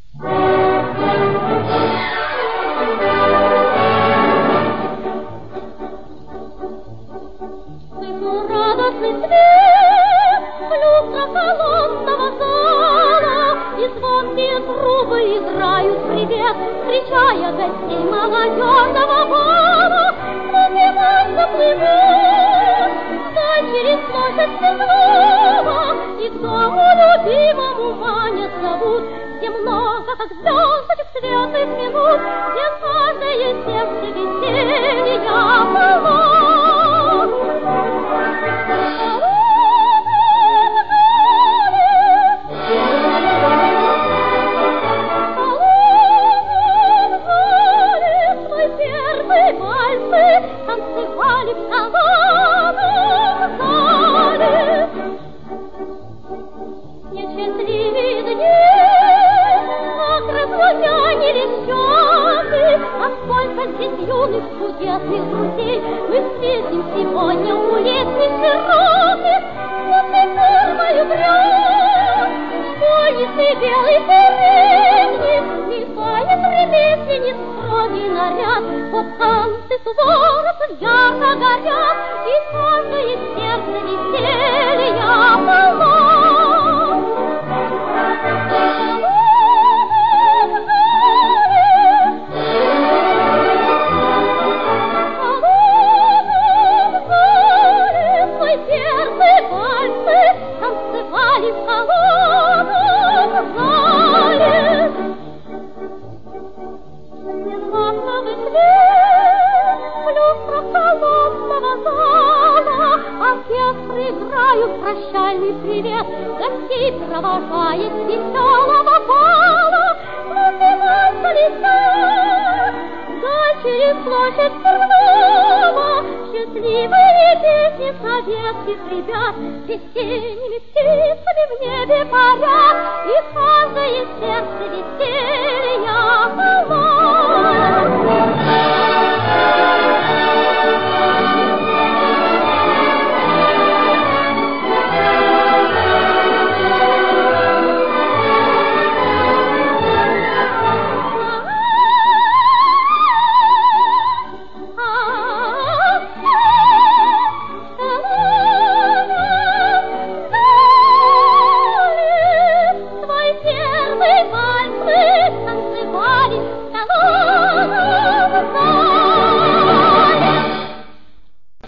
Радостный свет, люстра колонного зала, и звонкие трубы играют привет, встречая гостей молодежного бала. Напевать заплывет, вдаль через площадь снова, и к дому любимому манят зовут, где много, как звездочек светлых минут, где каждое сердце веселья полно. Танцевали в колонном зале. Несчастливые дни, как разлучанились щеки, а сколько здесь юных чудесных друзей мы встретим сегодня у лестницы широких. После первой гряз, школьницы белой сирени, мелькает ремесленниц строгий наряд. Вот танцы суворов ярко горят, и каждое сердце веселья полно. Танцевали в колонном зале. Незапный свет, люстра колонного зала, оркестры играют прощальный привет, гостей провожает с веселого бала. Напевается лиса, даль через площадь снова, счастливые песни советских ребят, весенними птицами в небе парят.